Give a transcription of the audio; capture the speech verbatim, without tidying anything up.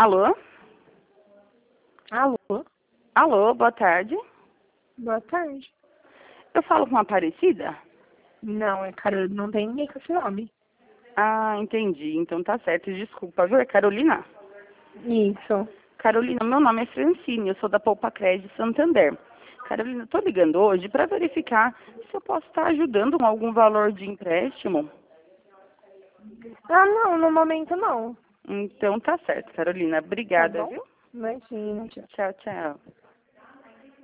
Alô? Alô? Alô, boa tarde. Boa tarde. Eu falo com a Aparecida? Não, é Carolina, não tem ninguém com esse nome. Ah, entendi. Então tá certo. Desculpa, viu? É Carolina? Isso. Carolina, meu nome é Francine, eu sou da Poupa Crédito Santander. Carolina, eu tô ligando hoje para verificar se eu posso estar ajudando com algum valor de empréstimo. Ah, não, no momento não. Então tá certo, Carolina. Tá Obrigada, bom? viu? Imagina, tchau. Tchau, tchau.